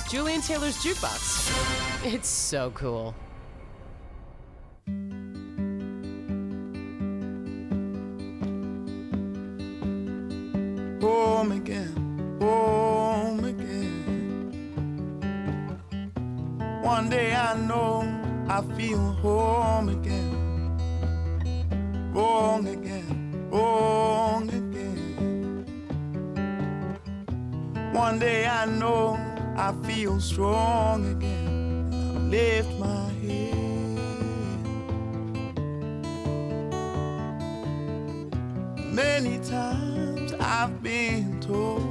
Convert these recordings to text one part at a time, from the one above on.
Julian Taylor's Jukebox. It's so cool. Home again, home again. One day I know I feel home again. Wrong again, wrong again. One day I know I feel strong again. I lift my head. Many times I've been told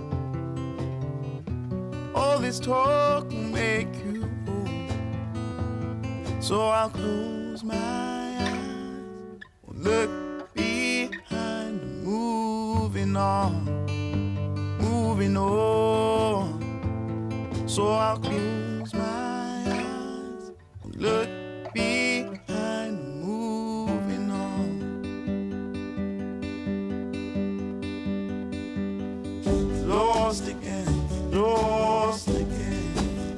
all this talk will make you old. So I'll close my eyes, look behind, moving on, moving on. So I'll close my eyes, look behind, moving on. Lost again, lost again.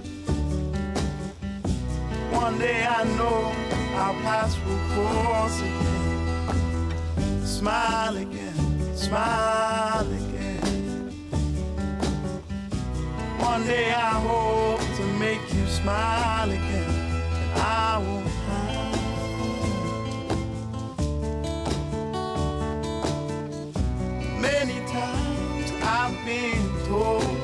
One day I know our paths will cross again. Smile again, smile again. One day I hope to make you smile again, and I won't hide. Many times I've been told,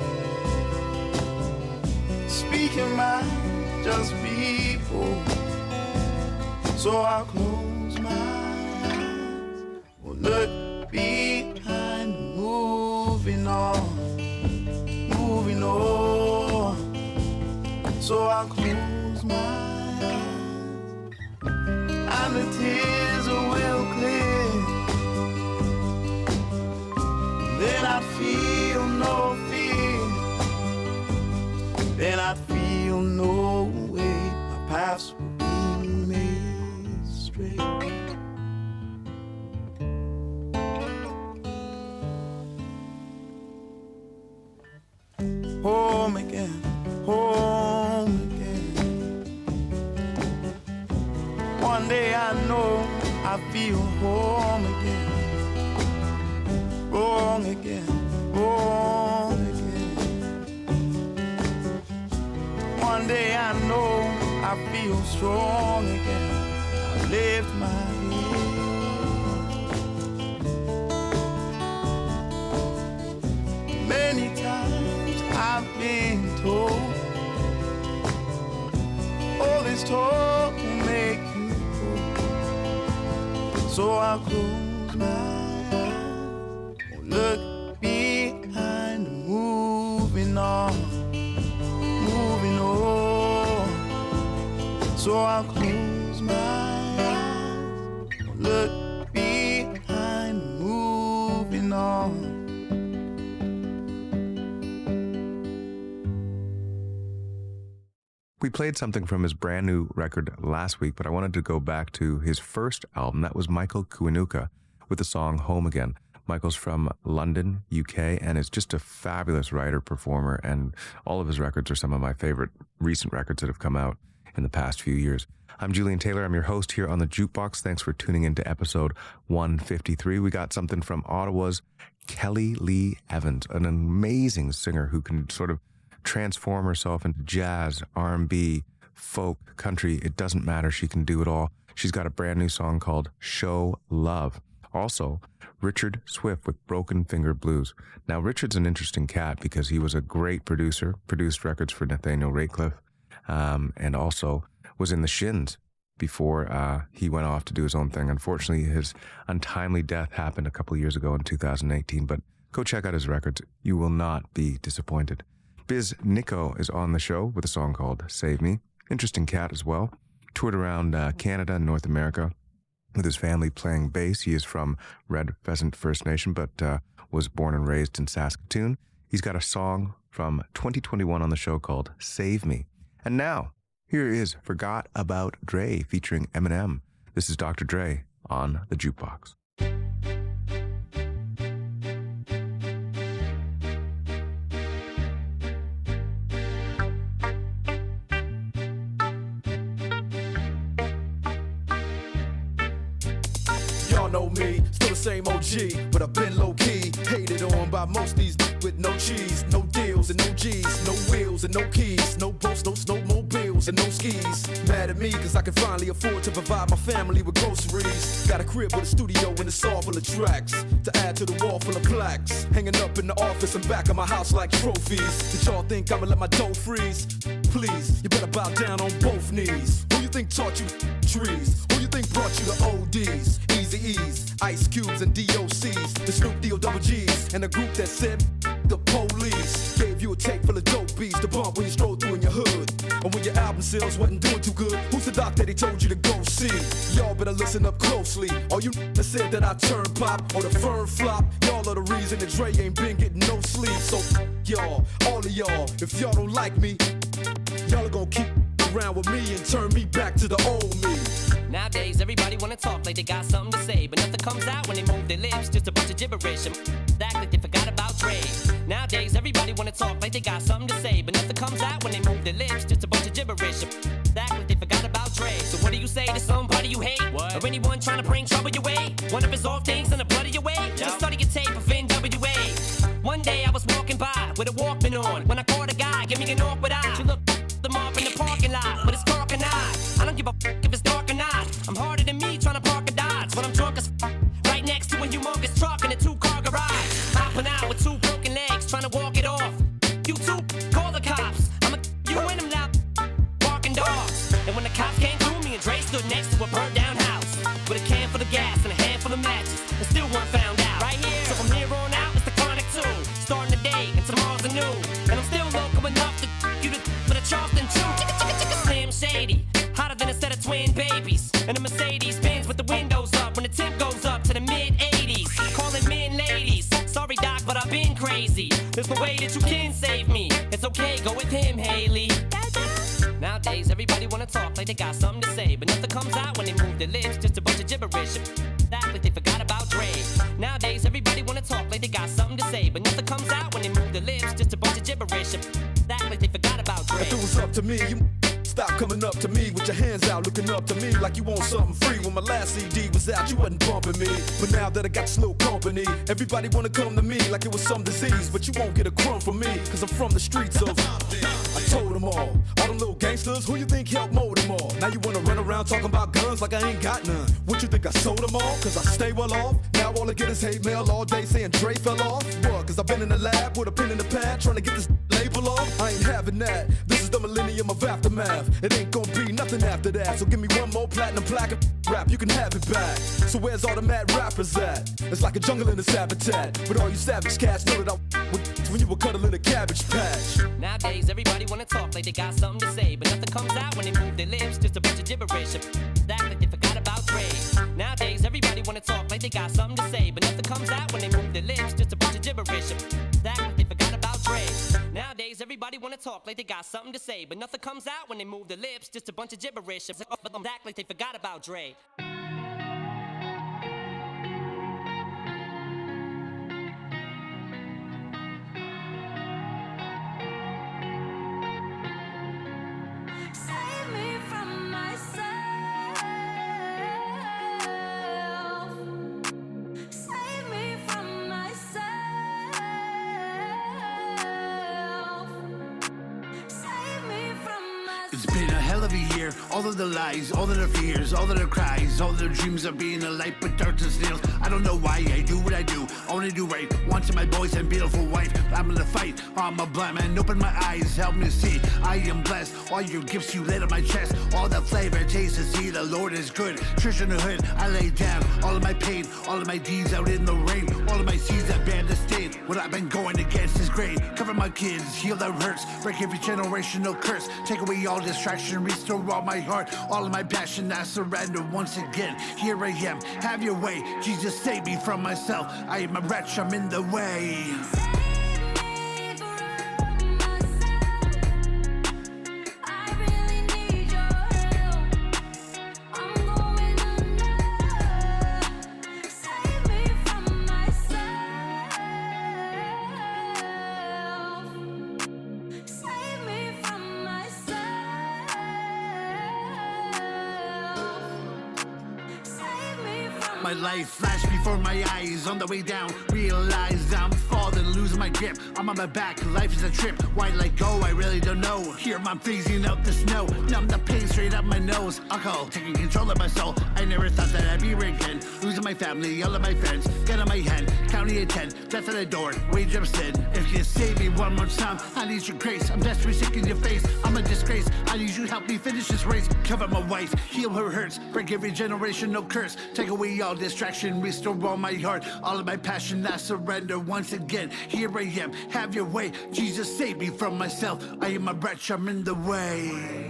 speaking mind, just be bold. So I'll close my eyes, will look behind, moving on, moving on. So I'll close my eyes, and the tears will clear. Then I'd feel no fear. Then I'd feel no way. My paths will be made straight. Home again, home again. One day I know I feel home again. Wrong again, wrong again. One day I know I feel strong again. I lift my head. Many times I've been told all this talk will make you old. So I'll close my eyes, look behind, moving on, moving on. So I'll close my eyes, look behind, moving on. We played something from his brand new record last week, but I wanted to go back to his first album. That was Michael Kiwanuka with the song Home Again. Michael's from London, UK, and is just a fabulous writer, performer, and all of his records are some of my favorite recent records that have come out in the past few years. I'm Julian Taylor. I'm your host here on The Jukebox. Thanks for tuning in to episode 153. We got something from Ottawa's Kelly Lee Evans, an amazing singer who can sort of transform herself into jazz, R&B, folk, country. It doesn't matter. She can do it all. She's got a brand new song called Show Love. Also, Richard Swift with Broken Finger Blues. Now, Richard's an interesting cat because he was a great producer, produced records for Nathaniel Rateliff, and also was in the Shins before he went off to do his own thing. Unfortunately, his untimely death happened a couple of years ago in 2018, but go check out his records. You will not be disappointed. Biz Nico is on the show with a song called Save Me. Interesting cat as well. Toured around Canada and North America with his family playing bass. He is from Red Pheasant First Nation, but was born and raised in Saskatoon. He's got a song from 2021 on the show called Save Me. And now, here is Forgot About Dre featuring Eminem. This is Dr. Dre on The Jukebox. y'all know me. Still the same OG, but I've been low-key. Hated on by most these with no cheese, no deals and no G's, no wheels and no keys, no boats, no snowmobiles and no skis. Mad at me cause I can finally afford to provide my family with groceries. Got a crib with a studio and it's all full of tracks to add to the wall full of plaques, hanging up in the office and back of my house like trophies. Did y'all think I'ma let my dough freeze? Please, you better bow down on both knees. Who you think taught you trees? Who you think brought you the ODs? Eazy-E's, Ice Cubes and DOCs, the Snoop D-O-double G's, and the group that said the police. Gave you a tape full of dope beats to bump when you stroll through in your hood. And when your album sales wasn't doing too good, who's the doc that they told you to go see? Y'all better listen up closely. All you that said that I turn pop or the firm flop, y'all are the reason that Dre ain't been getting no sleep. So y'all, all of y'all, if y'all don't like me, y'all are gonna keep around with me and turn me back to the old me. Nowadays, everybody wanna talk like they got something to say, but nothing comes out when they move their lips, just a bunch of gibberish. And act like they forgot about Dre. Nowadays, everybody wanna talk like they got something to say, but nothing comes out when they move their lips, just a bunch of gibberish. And act like they forgot about Dre. So what do you say to somebody you hate? What? Or anyone trying to bring trouble your way? One of his off things in the blood of your way? Just study your tape of NWA. One day I was walking by with a Walkman on, when I caught a guy, give me an awkward eye. You look them up in the parking lot, but it's dark and I don't give a if it's dark or not. I'm harder than me trying to park a Dodge when I'm drunk as right next to a humongous truck in a two-car garage. Hopping out with two broken legs, trying to walk it off. You two, call the cops. You and them now, barking dogs. And when the cops came through, me and Dre stood next to a burnt down house with a can full of gas and a handful of matches, and still weren't found out. Right here. So from here on out, it's the Chronic 2, starting the day and tomorrow's a new. And I'm still local enough to you to for the Charleston 2. Slim Shady, hotter than a set of twin babies. And the Mercedes Benz with the windows up when the temp goes up to the mid-80s. Calling men ladies. Sorry, Doc, but I've been crazy. There's no way that you can save me. It's okay, go with him, Haley. Nowadays, everybody wanna talk like they got something to say, but nothing comes out when they move their lips, just a bunch of gibberish. Act like they forgot about Dre. Nowadays, everybody wanna talk like they got something to say, but nothing comes out when they move their lips, just a bunch of gibberish. Act like they forgot about Dre. If it was up to me, you stop coming up to me with your hands out, looking up to me like you want something free. When my last CD was out, you wasn't bumping me. But now that I got this little company, everybody wanna come to me like it was some disease. But you won't get a crumb from me, cause I'm from the streets of I told them all them little gangsters, who you think helped mold them all? Now you wanna run around talking about guns like I ain't got none. What you think, I sold them all? Cause I stay well off. Now all I get is hate mail all day saying Dre fell off. What? Cause I've been in the lab with a pen in the pad trying to get this label off. I ain't having that. This is the millennium of aftermath. It ain't gonna be nothing after that. So give me one more platinum plaque and rap, you can have it back. So where's all the mad rappers at? It's like a jungle in this habitat. But all you savage cats know that I would when you were cuddling a cabbage patch. Nowadays, everybody wanna talk like they got something to say, but nothing comes out when they move their lips, just a bunch of gibberish. Act like they forgot about Dre. Nowadays, everybody wanna talk like they got something to say, but nothing comes out when they move their lips, just a bunch of gibberish. Act like they forgot about Dre. Nowadays, everybody wanna talk like they got something to say, but nothing comes out when they move their lips, just a bunch of gibberish. Act like they forgot about Dre. Save me from myself. Save me from myself. Save me from myself. It's been a hell of a year. All of the lies, all of the fears, all of the cries, all of the dreams of being a light, but darkness nails. I don't know why I do what I do. I wanna do right. Wanting my boys and beautiful wife. I'm gonna fight. I'm a blind man. Open my eyes, help me see. I am blessed. All your gifts you laid on my chest. All the flavor, taste to see. The Lord is good. Church in the hood, I lay down. All of my pain, all of my deeds out in the rain. All of my seeds that bear the stain. What I've been going against is great. Cover my kids, heal their hurts. Break every generational curse. Take away all distraction, restore all my heart. All of my passion, I surrender once again. Here I am, have your way. Jesus, save me from myself. I am a wretch, I'm in the way. Save me from My life flashed before my eyes. On the way down, realized I'm falling, losing my grip. I'm on my back, life is a trip. Why let go? I really don't know. Here I'm freezing out the snow, numb the pain straight up my nose. Alcohol taking control of my soul. I never thought that I'd be drinking, losing my family, all of my friends. Get on my hand, counting at 10, death at the door, wage of sin. If you save me one more time, I need your grace. I'm desperately sick in your face. I'm a disgrace. I need you to help me finish this race. Cover my wife, heal her hurts, break every generation, no curse. Take away all distraction, restore all my heart, all of my passion. I surrender once again. Here I am, have your way. Jesus, save me from myself. I am a wretch, I'm in the way.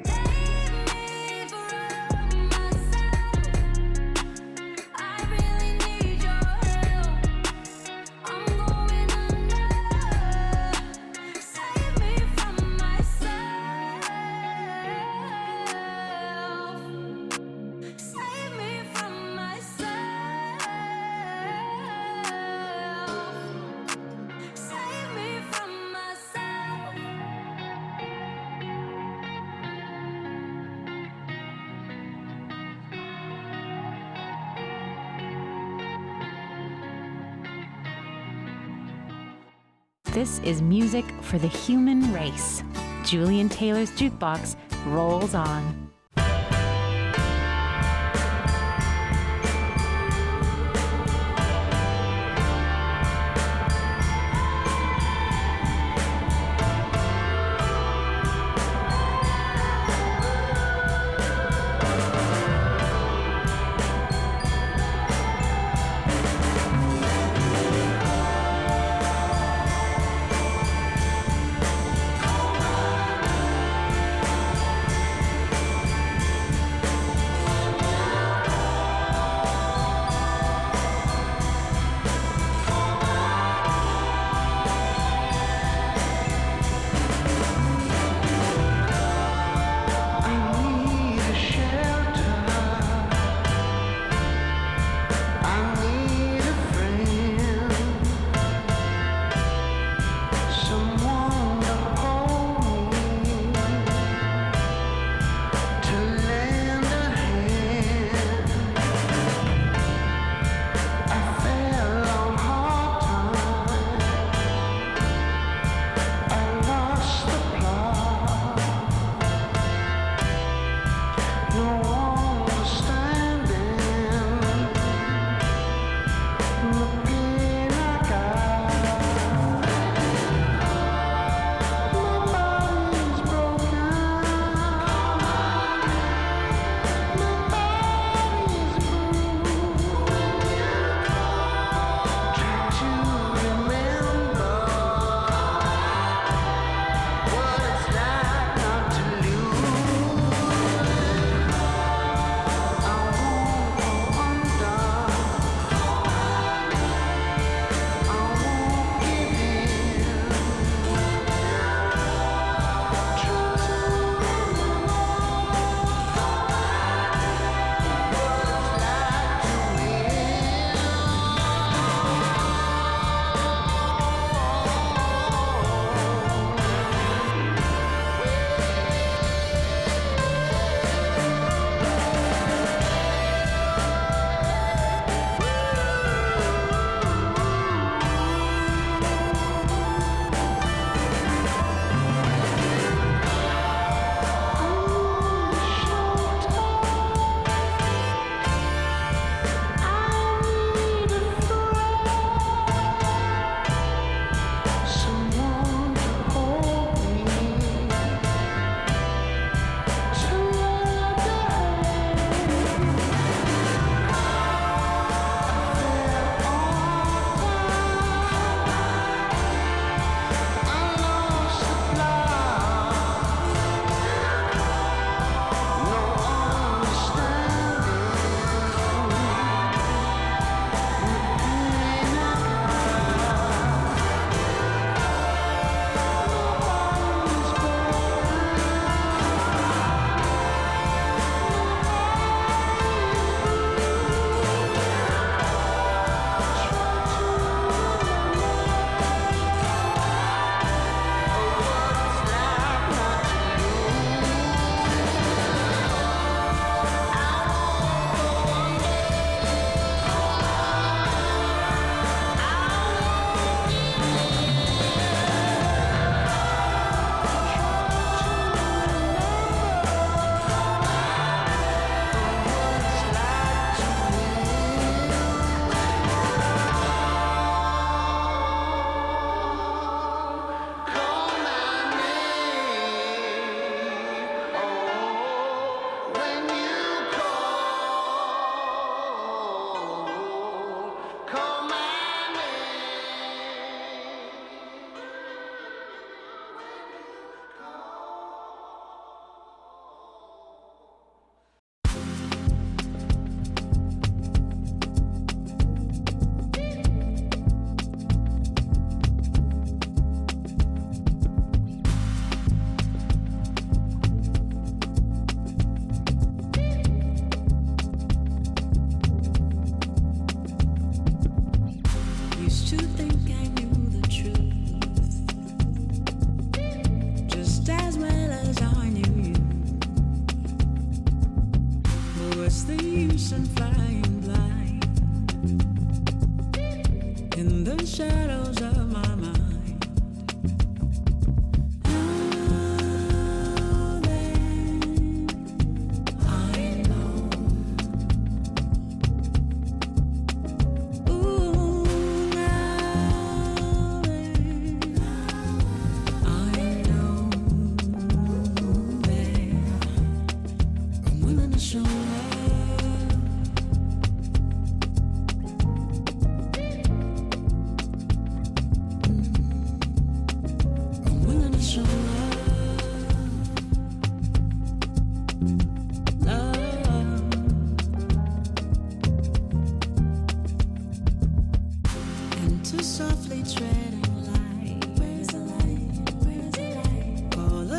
This is music for the human race. Julian Taylor's Jukebox rolls on.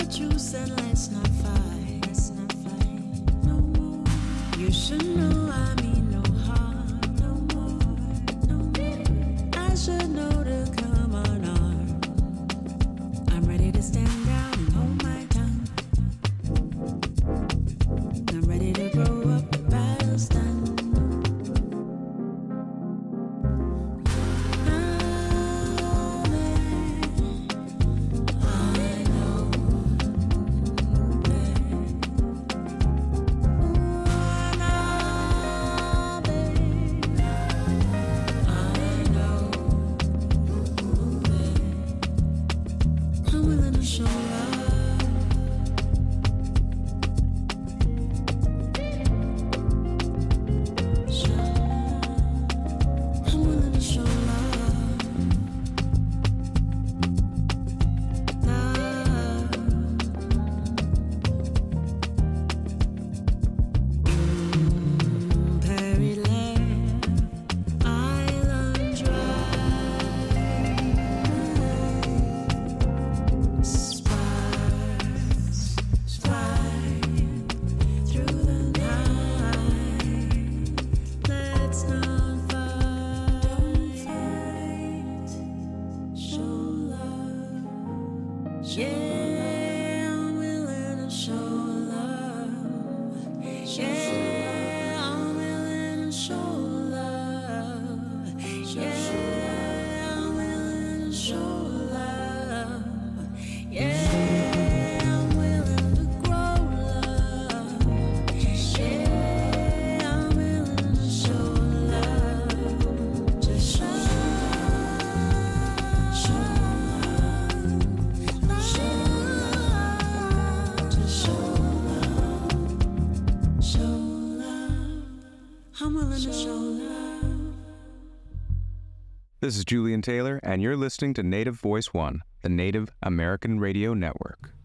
what you said, let's not fight. Let's not fight no more. You should know I mean no harm. No more, no more. I should know to come unarmed. I'm ready to stand down and hold my tongue. I'm ready to grow up, the battle's done. This is Julian Taylor, and you're listening to Native Voice One, the Native American Radio Network.